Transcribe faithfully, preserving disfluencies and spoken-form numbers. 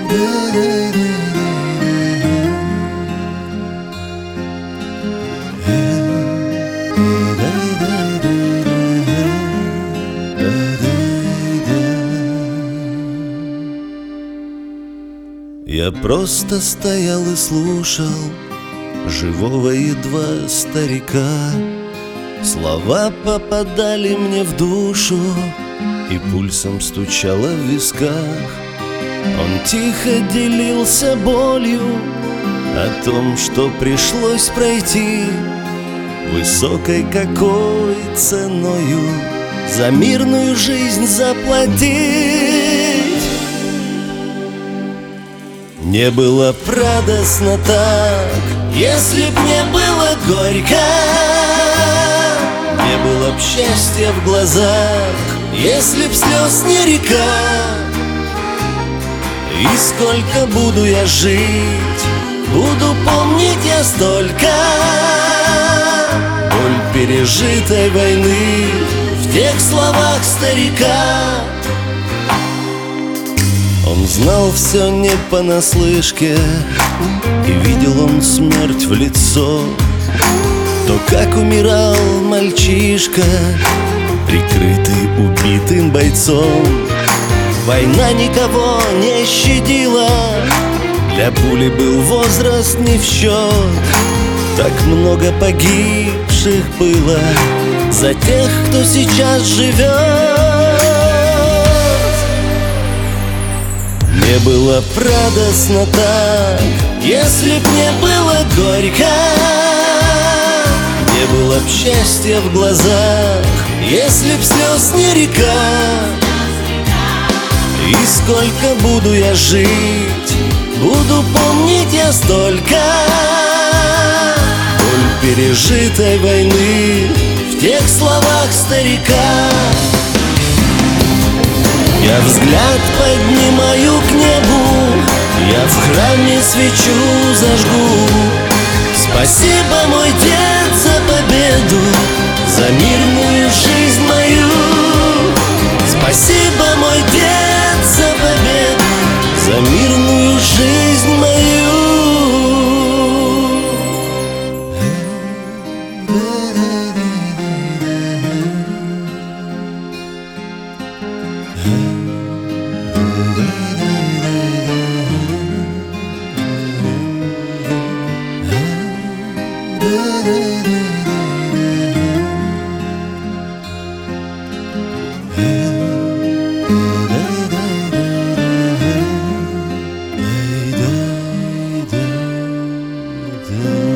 Я просто стоял и слушал живого едва старика. Слова попадали мне в душу и пульсом стучало в висках. Он тихо делился болью о том, что пришлось пройти высокой какой ценою за мирную жизнь заплатить. Не было б радостно так, если б не было горько. Не было б счастья в глазах, если б слез не река. И сколько буду я жить, буду помнить я столько боль пережитой войны в тех словах старика. Он знал все не понаслышке, и видел он смерть в лицо. То, как умирал мальчишка, прикрытый убитым бойцом. Война никого не щадила, для пули был возраст не в счет. Так много погибших было за тех, кто сейчас живет. Не было б радостно так, если б не было горько. Не было б счастья в глазах, если б слез не река. И сколько буду я жить, буду помнить я столько боль пережитой войны в тех словах старика. Я взгляд поднимаю к небу, я в храме свечу зажгу. Спасибо, мой дед, за победу, за мирную жизнь мою. Спасибо, мой дед, за победу, за мирную жизнь мою. Yeah.